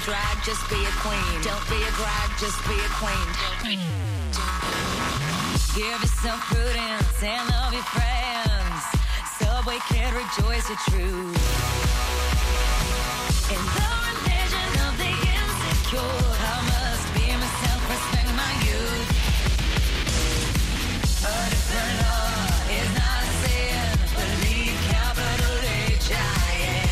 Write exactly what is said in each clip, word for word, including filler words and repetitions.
drag, just be a queen. Don't be a drag, just be a queen. Give yourself prudence and love your friends. Subway kid, rejoice your truth. In the religion of the insecure, I must be myself, respect my youth. A different law is not a sin. Believe capital H I M.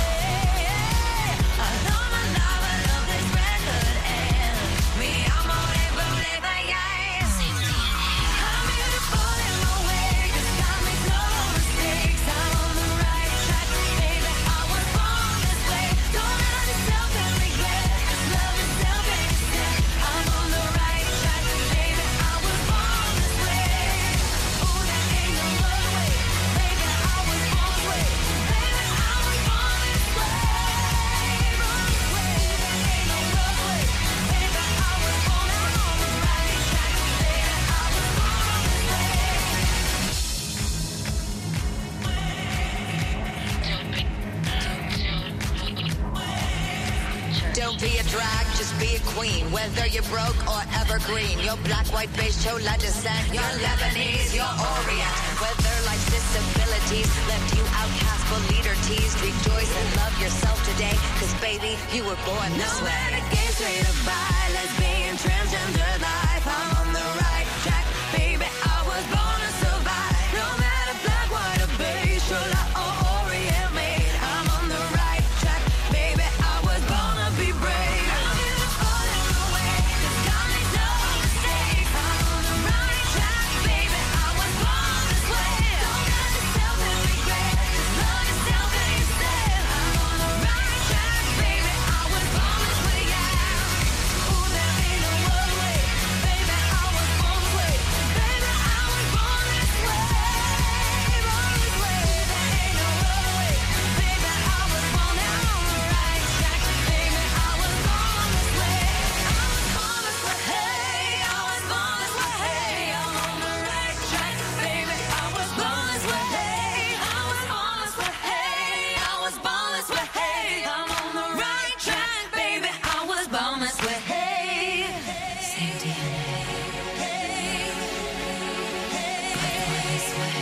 I love my love, I love this record, and me, I'm on it, believe I am. I'm beautiful in my way, 'cause God makes no mistakes. I'm on the right track, baby, I was born this way. Don't hurt yourself and regret, just love yourself and accept. I'm on the right track, baby, I was born this way. Ooh, there ain't no other way, baby, I was born this way. Baby, I was born this way. Born this way, there ain't no other way, baby, I was born, I'm on the right track, baby, I was born this way. Don't be a drag, just be a queen. Whether you're broke or evergreen, you're black, white, beige, chola descent, you're Lebanese, you're Orient. Whether life's disabilities left you outcast but leader teased, rejoice and love yourself today, 'cause baby, you were born this way. No matter gay, straight or bi, lesbian, transgender life, I'm on the right track, baby, I was born to survive. No matter black, white or beige, chola or Orient made, I'm on the right track, baby, I was born to be brave. I'm beautiful in my way, 'cause God makes no mistakes. I'm on the right track, baby, I was born this way. Don't hurt yourself and regret, just love yourself and yourself. I'm on the right track, baby, I was born this way, yeah. Ooh, there ain't no other way, baby, I was born this way. Baby, I was born this way. Born this way, there ain't no other way, baby, I was born, I'm on the right track, baby, I was born this way. I was born this way, hey, I was born this way, hey, I'm on the right track, baby, I was born this way, hey, I was born this way, hey, I was born this way, hey, I'm on the right track, baby, I was born this way, hey. Same D N A, but born this way.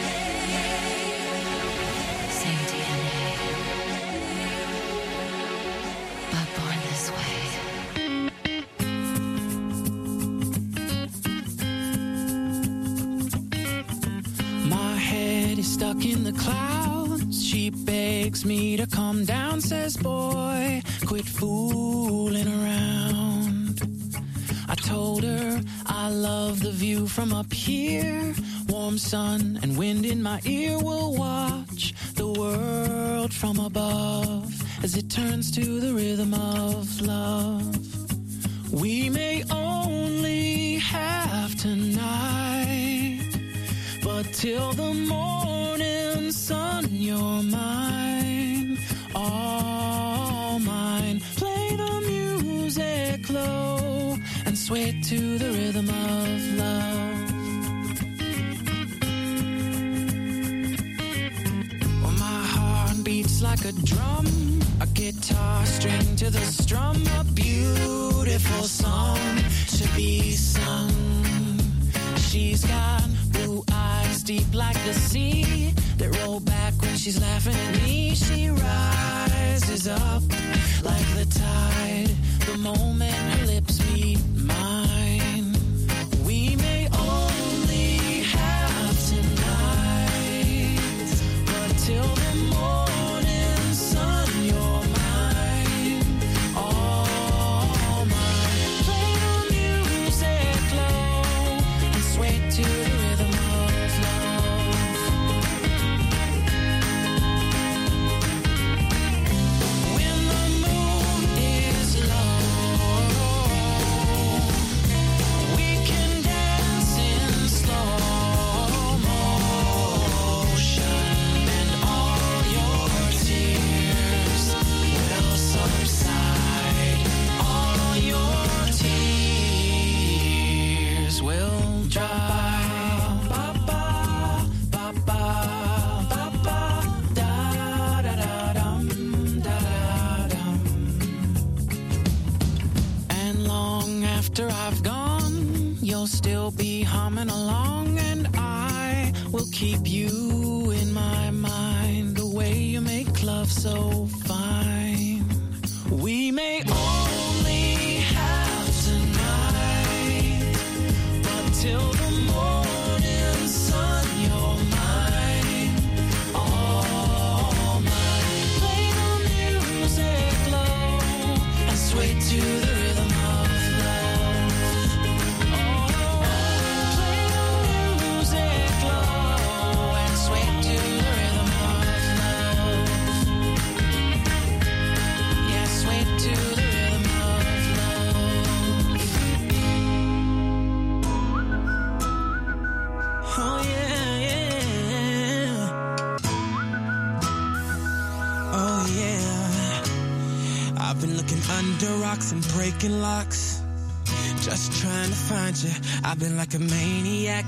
Same D N A, but born this way. My head is stuck in the clouds. She begs me to come down, says, boy, quit fooling around. I told her I love the view from up here. Warm sun and wind in my ear, will watch the world from above as it turns to the rhythm of love. We may only have tonight, but till the morning sun, you're mine, all mine. Play the music low and sway to the rhythm of love. Well, my heart beats like a drum, a guitar string to the strum, a beautiful song to be sung. She's got blue eyes deep like the sea that roll back when she's laughing at me. She rises up like the tide the moment her lips meet mine. We may only have tonight, but till the morning sun, you're mine, all mine. Play the music low and sway to the rhythm of love. When the moon is low after I've gone, you'll still be humming along, and I will keep you in my mind. The way you make love so fine. We may only have tonight, but till the morning sun, you're mine, all mine. Play the music low and sway to the rhythm of love. Oh, play the music low and sway to the rhythm of love. Yeah, sway to the rhythm of love. Oh yeah, yeah. Oh yeah. I've been looking under rocks and breaking locks, just trying to find you. I've been like a maniac,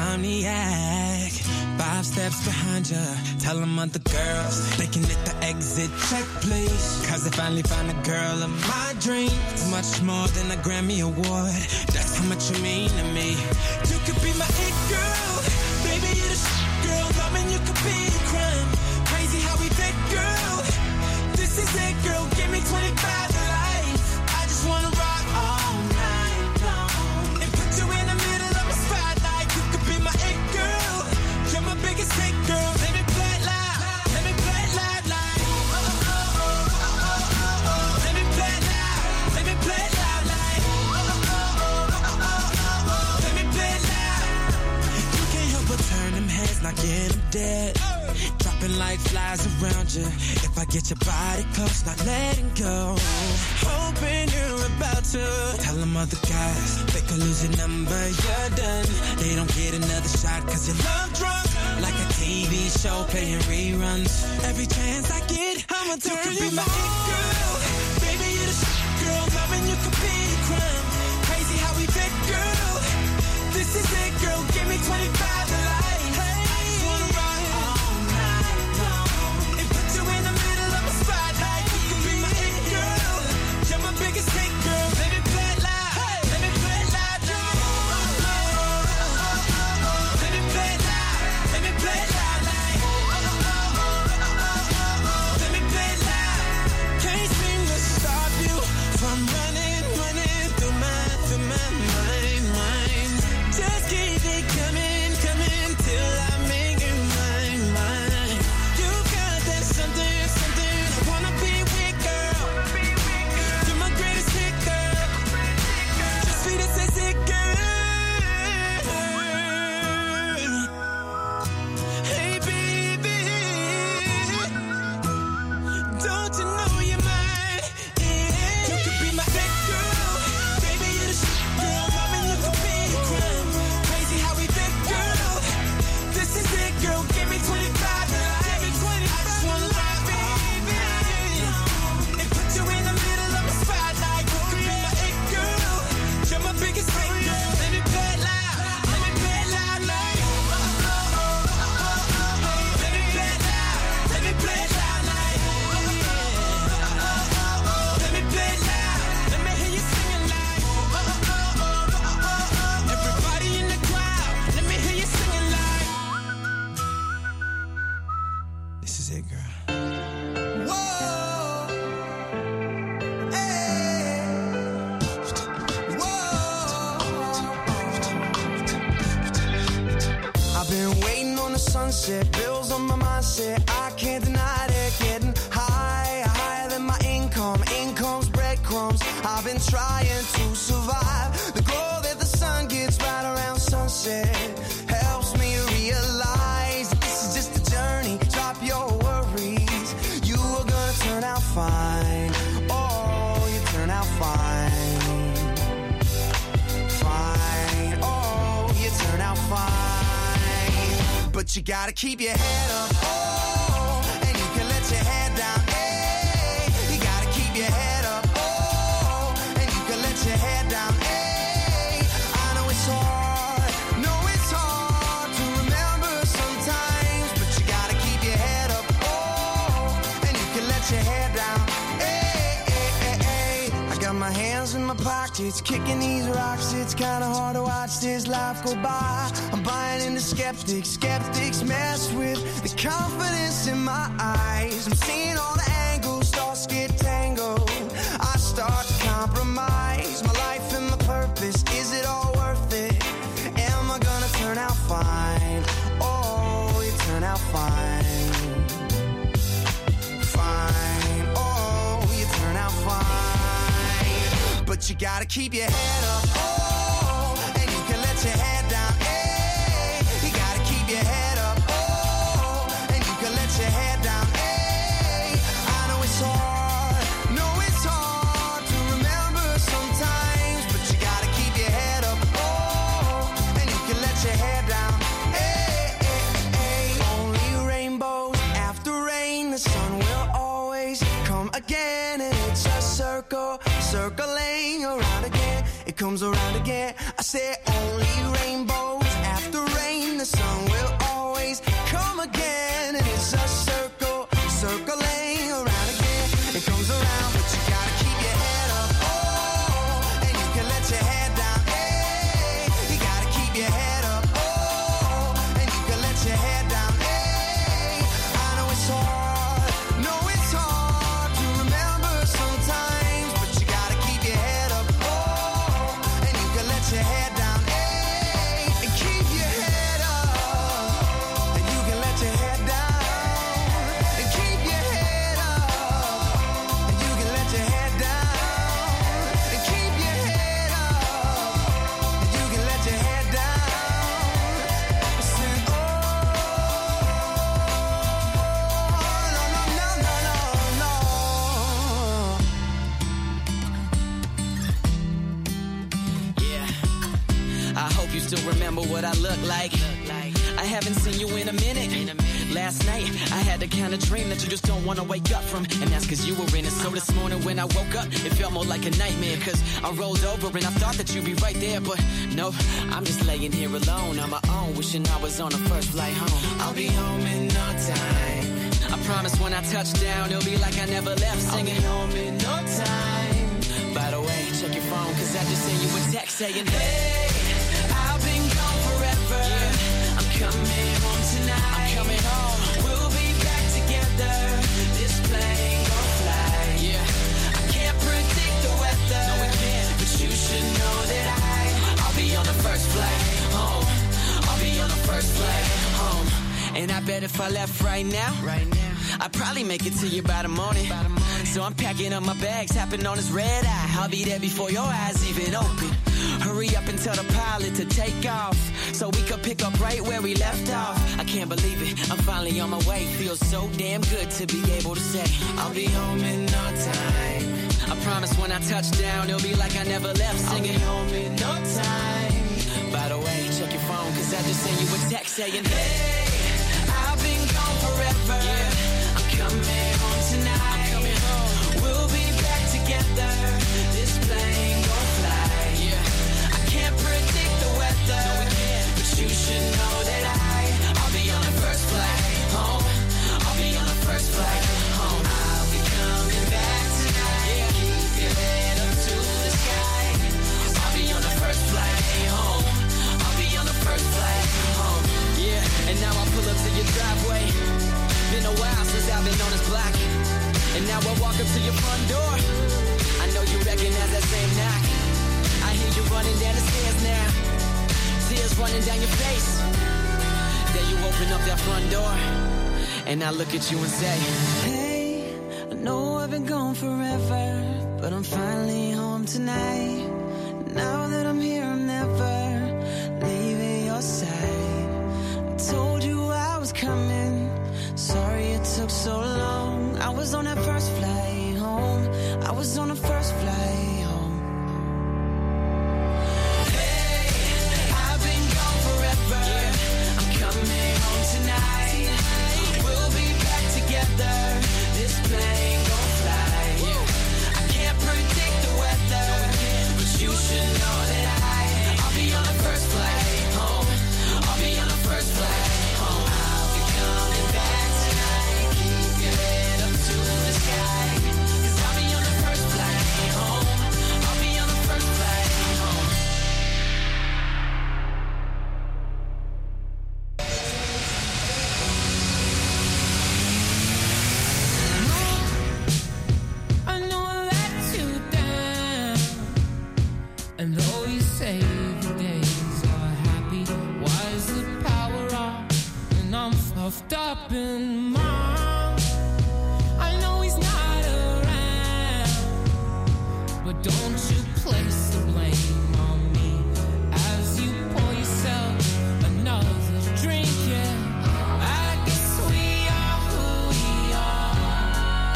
insomniac, five steps behind you. Tell them other girls they can hit the exit check, please. Cause I finally found a girl of my dreams. It's much more than a Grammy award. That's how much you mean to me. You could be my it girl, baby, you're the shit girl. Loving you could be a crime. Crazy how we fit, girl. This is it, girl. Give me twenty-five to life. I just wanna rock all night long and put you in the middle of my spotlight. You could be my it girl. You're my biggest hit, girl. Let me play it loud. Let me play it loud, like. Oh, oh, oh, oh, oh, oh, oh. Let me play it loud. Let me play it loud, like. Oh, oh, oh, oh, oh, oh, oh. Let me play it loud. You can't help but turn them heads, not get them dead. Dropping like flies around you. If I get your body close, not letting go. Hoping you're about to tell them other guys they could lose your number, you're done. They don't get another shot cause you're love drunk, like a T V show playing reruns. Every chance I get, I'ma turn you, you be my it girl. Baby, you're the shit girl. Loving you could be a crime. Crazy how we fit, girl. This is it, girl. Give me twenty-five to life. Hey, I just wanna rock all night long and put you in the middle of my spotlight. You could be my it girl. You're my biggest hit, girl. Let me play it loud. Hey, let me play it loud. Oh, oh, oh, oh, oh, oh. Let me play it loud. Let me play it loud, like. Oh, oh, oh, oh, oh, oh, oh. Let me play it loud. Can't seem to stop you from running, running through my, through my mind, mind. Just keep it coming, coming till I make it mine, mine. You got that something, something I wanna be with, girl. You're my greatest hit, girl. Just sweet as sexy, girl. Hey, baby, don't you know you're mine? Yeah. You could be my it girl. Baby, you're the shit, girl. Loving you could be a crime. Crazy how we fit, girl. This is it, girl. Give me twenty-five to life. I just wanna rock, baby, and put you in the middle of my spotlight. You could be my it girl. You're my biggest hit, girl. Let me play it loud. Let me play it loud, like. Oh, oh, oh, oh, oh, oh. Let me play it loud. Let me play it loud, like. Oh, oh, oh, oh, oh. Let me play it loud. Let me hear you singing, like. Oh, oh, oh, oh, oh, oh. Everybody in the crowd, let me hear you singing, like. This is it, girl. Whoa, hey, whoa. I've been waiting on the sunset, bills on my mindset. I can't deny it, getting high, higher than my income. Income's breadcrumbs. I've been trying to survive. The glow that the sun gets right around sunset helps me realize that this is just a journey. Drop your worries. You are gonna turn out fine. Oh, you turn out fine. Fine. Oh, you turn out fine. But you gotta keep your head up. Oh, and you can let your head down. Hey, you gotta keep your head up. Oh, and you can let your head down. Hey, I know it's hard. No, it's hard to remember sometimes. But you gotta keep your head up. Oh, and you can let your head down. Hey, hey, hey, hey. I got my hands in my pockets, kicking these rocks. It's kinda hard to watch this life go by. I'm buying into skeptics, skeptics mess with the confidence in my eyes. I'm seeing all the angles, thoughts get tangled. I start to compromise my life and my purpose. Is it all worth it? Am I gonna turn out fine? Oh, you turn out fine. Fine, oh, you turn out fine. But you gotta keep your head up, oh, and you can let your head down, hey. You gotta keep your head up, oh, and you can let your head down, hey. I know it's hard, know it's hard to remember sometimes, but you gotta keep your head up, oh, and you can let your head down, hey, hey, hey. Only rainbows after rain, the sun will always come again, and it's a circle, circling around again. It comes around again. I say only rainbows after rain, the sun will always come again, and it's a circle, circling around again. It comes around, but you gotta keep your head up, oh, and you can let your head down, hey. You gotta keep your head up, oh, and you can let your head down, hey. I know it's hard, know it's hard to remember sometimes, but you gotta keep your head up, oh, and you can let your head down, hey. And keep your head up, and you can let your head down, and keep your head up, and you can let your head down, and keep your head up, and you can let your head down. I said, oh, no, no, no, no, no, no. Yeah, I hope you still remember what I look like. I haven't seen you in a minute. Last night, I had the kind of dream that you just don't want to wake up from, and that's cause you were in it. So this morning when I woke up, it felt more like a nightmare, cause I rolled over and I thought that you'd be right there, but no, I'm just laying here alone on my own, wishing I was on the first flight home. I'll be home in no time. I promise when I touch down, it'll be like I never left, singing home in no time. By the way, check your phone, cause I just sent you a text saying, hey, I've been gone forever. Yeah, I'm coming home tonight. I'm coming home. We'll be back together. This plane gon' fly. Yeah, I can't predict the weather. No, we can't. But you should know that I, I'll be on the first flight home. I'll be on the first flight home. And I bet if I left right now, right now, I'd probably make it to you by the morning. By the morning. So I'm packing up my bags, tapping on this red eye. I'll be there before your eyes even open. Hurry up and tell the pilot to take off, so we could pick up right where we left off. I can't believe it, I'm finally on my way. Feels so damn good to be able to say I'll be home in no time. I promise when I touch down, it'll be like I never left, singing I'll be home in no time. By the way, check your phone, cause I just sent you a text saying, hey, I've been gone forever. Yeah, I'm coming home tonight. I'm coming home. We'll be back together. This plane gon' fly. Yeah, I can't predict the weather. No, we can't. But you should know that I, I'll be on the first flight home. I'll be on the first flight home. I'll be coming back tonight. Yeah, keep your head up to the sky. I'll be on the first flight home. I'll be on the first flight home. Yeah, and now I pull up to your driveway. Been a while since I've been on this block, and now I walk up to your front door. I know you recognize that same knock. I hear you running down the stairs now, tears running down your face. Then you open up that front door, and I look at you and say, hey, I know I've been gone forever, but I'm finally home tonight. Now that I'm here, I'm never leaving your side. I told you I was coming, sorry it took so long. I was on that first flight home. I was on the first flight home. Hey, I've been gone forever. Yeah, I'm coming home tonight. We'll be back together. This plane gon' fly. Yeah, I can't predict the weather. puffed up in mom. I know he's not around, but don't you place the blame on me as you pour yourself another drink, yeah. I guess we are who we are.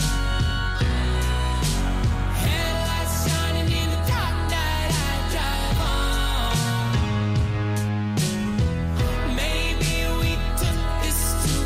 Headlights shining in the dark night I drive on. Maybe we took this too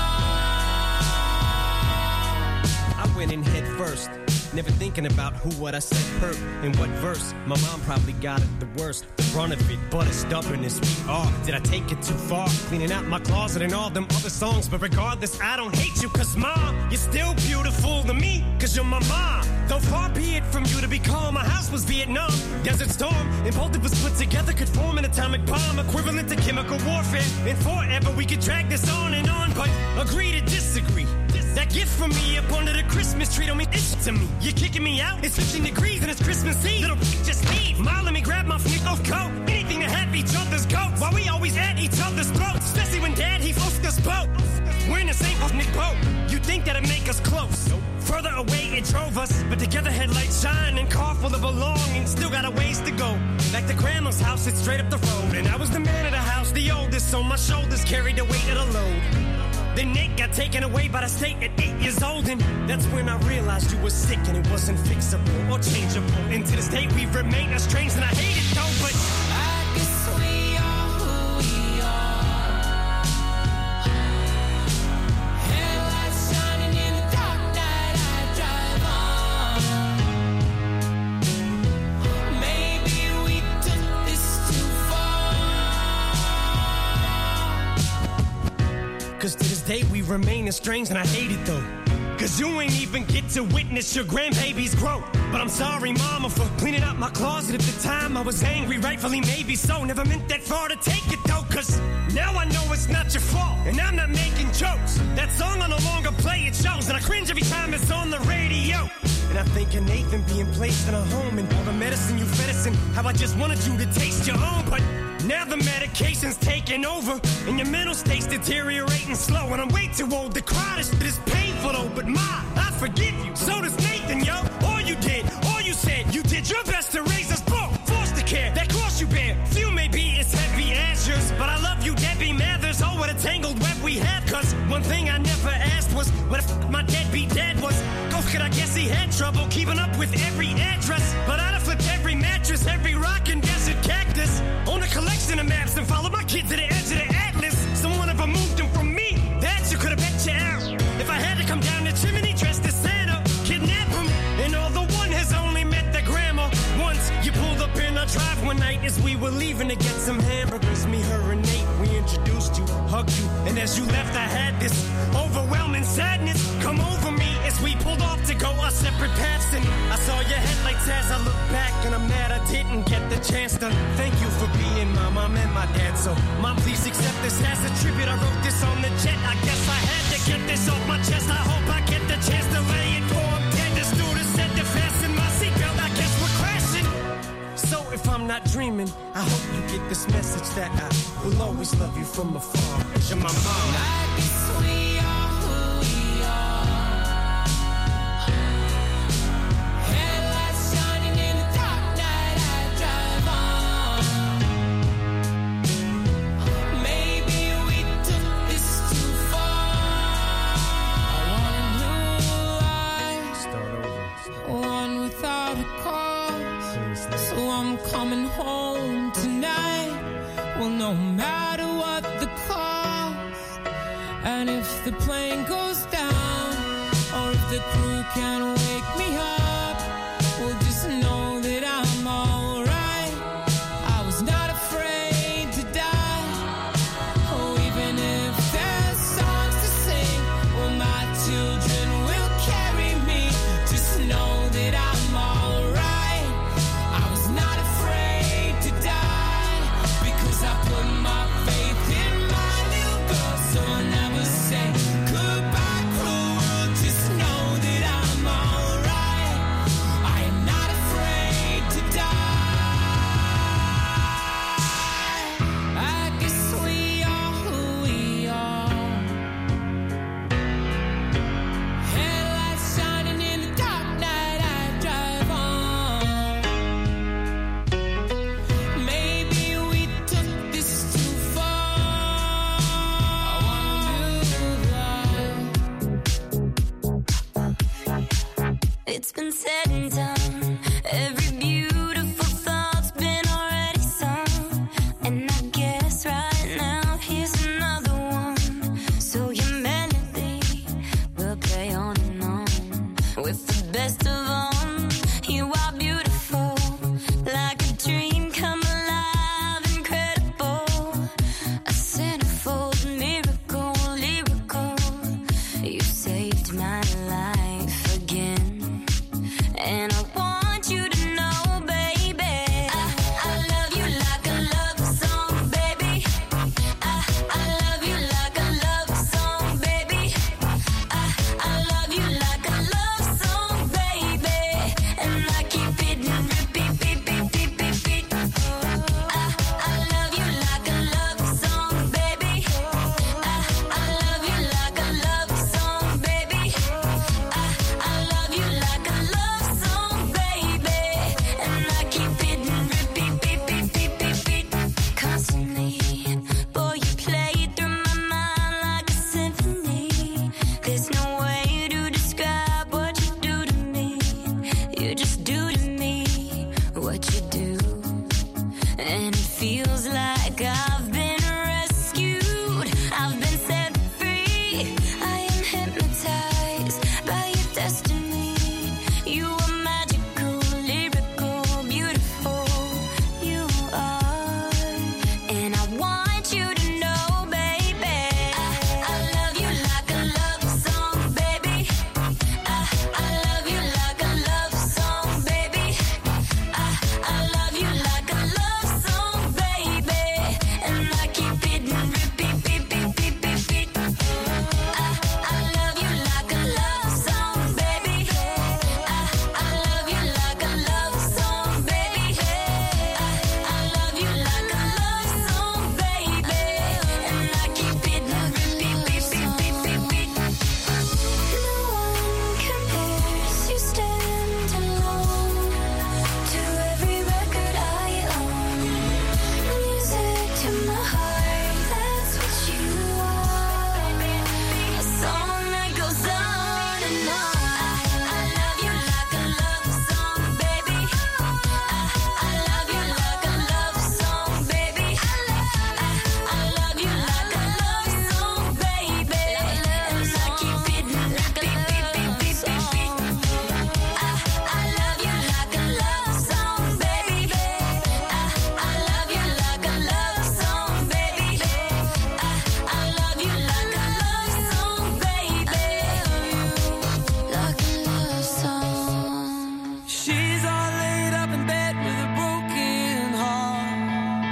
far. I went in head first, never thinking about who, what I said hurt, in what verse. My mom probably got it the worst, the brunt of it, but as stubborn as we are. Did I take it too far? Cleaning out my closet and all them other songs, but regardless, I don't hate you, cause mom, you're still beautiful to me, cause you're my mom. Though far be it from you to be calm, my house was Vietnam, Desert Storm, and both of us put together could form an atomic bomb, equivalent to chemical warfare, and forever we could drag this on and on, but agree to disagree. That gift from me up under the Christmas tree don't mean it's to me. You're kicking me out, it's fifteen degrees and it's Christmas Eve. Little just leave. Ma, let me grab my off coat. Anything to have each other's goats. Why we always at each other's throats, especially when dad, he forced us both. We're in the same ethnic boat. You'd think that'd make us close. Further away it drove us, but together headlights shine and car full of belongings. Still got a ways to go. Like the grandma's house, it's straight up the road. And I was the man of the house, the oldest, so my shoulders carried the weight of the load. Then Nick got taken away by the state at eight years old, and that's when I realized you were sick and it wasn't fixable or changeable. And to this day we remain estranged, and I hate it though, but I guess we are who we are. Headlights shining in the dark night I drive on. Maybe we took this too far. cause to this day we remain estranged, and I hate it though. Cause you ain't even get to witness your grandbaby's growth. But I'm sorry, mama, for cleaning out my closet at the time. I was angry, rightfully maybe so. Never meant that far to take it though, cause now I know it's not your fault, and I'm not making jokes. That song I no longer play, it shows, and I cringe every time it's on the radio. And I think of Nathan being placed in a home, and all the medicine you fed us, and how I just wanted you to taste your own. But now the medication's taking over, and your mental state's deteriorating slow. And I'm way too old to cry, this shit is painful though. But ma, I forgive you, so does Nathan, yo. All you did, all you said, you did your best to raise us both. Forced to care, that cross you bear, few may be as heavy as yours. But I love you, Debbie Mathers, oh what a tangled web we have. Cause one thing I never asked was, what if my deadbeat dad was? Oh, could I guess he had trouble keeping up with every address? But I'd have flipped every mattress, every rock and desert cactus, own a collection of maps and followed my kid to the edge of the atlas. Someone ever moved them from me, that you could have bet you out. If I had to come down the chimney dressed as Santa, kidnap him, and although one has only met the grandma once, you pulled up in our drive one night as we were leaving to get some hamburgers. Me, her, and Nate, we introduced you, hugged you, and as you left I had this overwhelming sadness come over me as we pulled off to go our separate paths. And I saw your headlights as I looked back, and I'm mad I didn't get the chance to thank you for being my mom and my dad. So mom, please accept this as a tribute. I wrote this on the jet, I guess I had to get this off my chest. I hope I get the chance to lay it for him dead. The stewardess said to fasten my seatbelt, I guess we're crashing. So if I'm not dreaming, I hope you get this message that I will always love you from afar. You're my mom. I guess we are who we are. Headlights shining in the dark night I drive on. Maybe we took this too far. I want a new life, Start over. one without a cause. So I'm coming home tonight. Well, no matter what the cost, and if the plane goes down, or if the crew can't wake me up, well, just know that I'm alright. I was not afraid to die. Oh, even if there's songs to sing, well, my children will carry me. Just know that I'm alright. I was not afraid to die, because I put my faith in my little girl. So I'll never say goodbye, cruel world. Just know that I'm alright. what you do, and it feels like I've been rescued. I've been set free. I am hypnotized by your destiny. You are magical, lyrical, beautiful. You are, and I want you to know, baby, I, I love you like a love song, baby. I, I love you like a love song, baby. I, I love you like a love song, baby. And I keep it and repeat, beat, beat, beat, beat, beat. I, I love you like a love song, baby. I, I love you like a love song, baby. I, I love you like a love song, baby. And I keep it and repeat, beat, beat, beat, beat, beat. No one compares, you stand alone to every record I own. Music to my heart, that's what you are. A song that goes on and on. I, I love you like a love song, baby. I, I love you like a love song, baby. I, I love you like a love song, baby. And I keep it and repeat, beat, beat, beat, beat, beat. I, I love you like a love song, baby. I, I love you like a love song, baby. I, I love you like a love song, baby. Like a love song. She's all laid up in bed with a broken heart,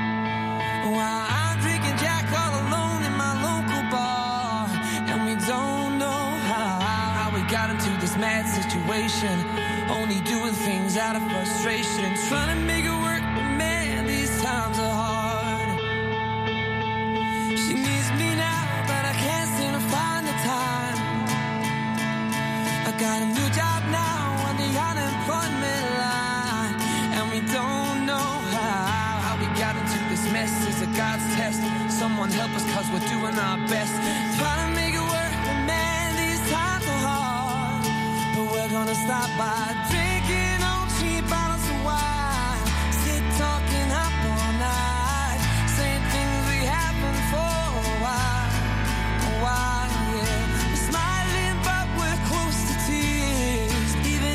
while I'm drinking Jack all alone in my local bar. And we don't know how, how we got into this mad situation, only doing things out of frustration, trying to make it work, but man, these times are hard. She needs me now, but I can't seem to find the time. I got a new job now on the unemployment line, and we don't know how, how we got into this mess. Is it God's test? Someone help us, cause we're doing our best.